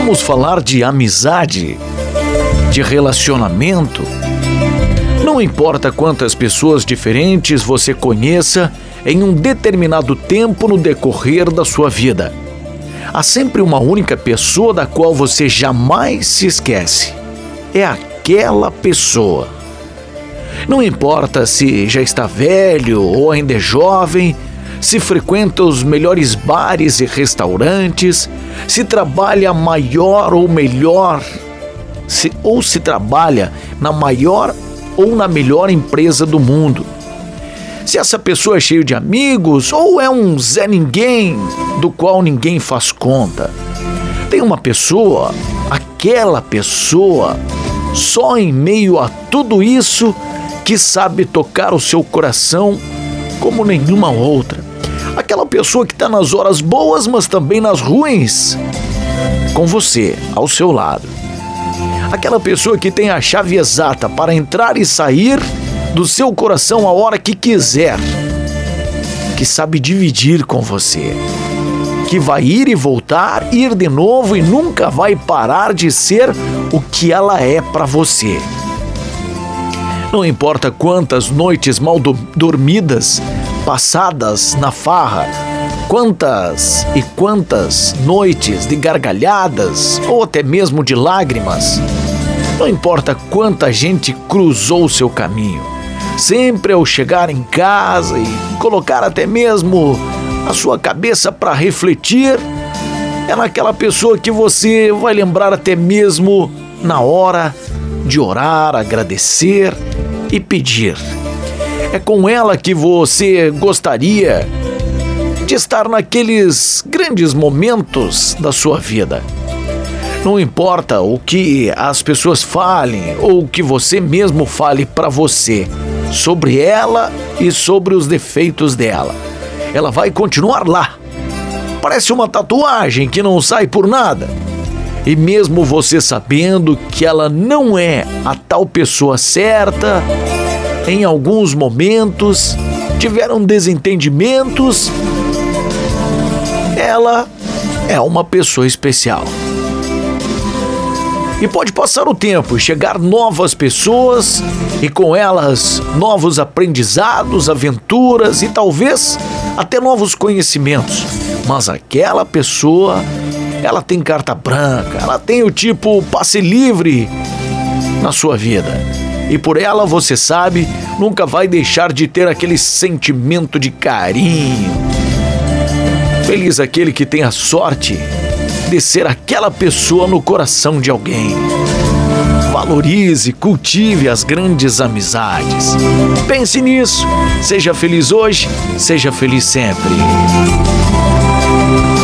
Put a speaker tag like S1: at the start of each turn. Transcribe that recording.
S1: Vamos falar de amizade, de relacionamento. Não importa quantas pessoas diferentes você conheça em um determinado tempo no decorrer da sua vida, há sempre uma única pessoa da qual você jamais se esquece. É aquela pessoa. Não importa se já está velho ou ainda é jovem, se frequenta os melhores bares e restaurantes, se trabalha maior ou melhor, se trabalha na maior ou na melhor empresa do mundo. Se essa pessoa é cheia de amigos ou é um Zé Ninguém do qual ninguém faz conta. Tem uma pessoa, aquela pessoa, só em meio a tudo isso, que sabe tocar o seu coração como nenhuma outra. Aquela pessoa que está nas horas boas, mas também nas ruins, com você ao seu lado. Aquela pessoa que tem a chave exata para entrar e sair do seu coração a hora que quiser, que sabe dividir com você, que vai ir e voltar, ir de novo e nunca vai parar de ser o que ela é para você. Não importa quantas noites mal dormidas passadas na farra, quantas e quantas noites de gargalhadas ou até mesmo de lágrimas. Não importa quanta gente cruzou o seu caminho. Sempre ao chegar em casa e colocar até mesmo a sua cabeça para refletir, é naquela pessoa que você vai lembrar até mesmo na hora de orar, agradecer e pedir. É com ela que você gostaria de estar naqueles grandes momentos da sua vida. Não importa o que as pessoas falem ou o que você mesmo fale para você sobre ela e sobre os defeitos dela. Ela vai continuar lá. Parece uma tatuagem que não sai por nada. E mesmo você sabendo que ela não é a tal pessoa certa, em alguns momentos tiveram desentendimentos, ela é uma pessoa especial. E pode passar o tempo e chegar novas pessoas e com elas novos aprendizados, aventuras e talvez até novos conhecimentos. Mas aquela pessoa, ela tem carta branca, ela tem o tipo passe livre na sua vida. E por ela, você sabe, nunca vai deixar de ter aquele sentimento de carinho. Feliz aquele que tem a sorte de ser aquela pessoa no coração de alguém. Valorize, cultive as grandes amizades. Pense nisso. Seja feliz hoje, seja feliz sempre.